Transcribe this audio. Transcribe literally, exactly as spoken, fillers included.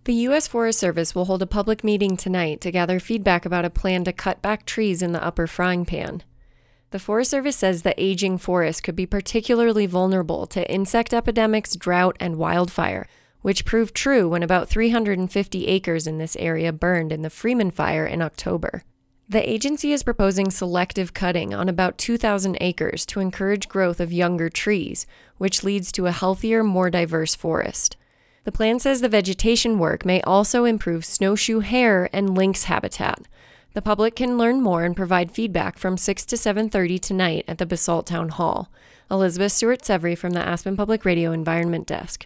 The U S Forest Service will hold a public meeting tonight to gather feedback about a plan to cut back trees in the Upper Frying Pan. The Forest Service says the aging forest could be particularly vulnerable to insect epidemics, drought, and wildfire, which proved true when about three hundred fifty acres in this area burned in the Freeman Fire in October. The agency is proposing selective cutting on about two thousand acres to encourage growth of younger trees, which leads to a healthier, more diverse forest. The plan says the vegetation work may also improve snowshoe hare and lynx habitat. The public can learn more and provide feedback from six to seven thirty tonight at the Basalt Town Hall. Elizabeth Stewart-Severi from the Aspen Public Radio Environment Desk.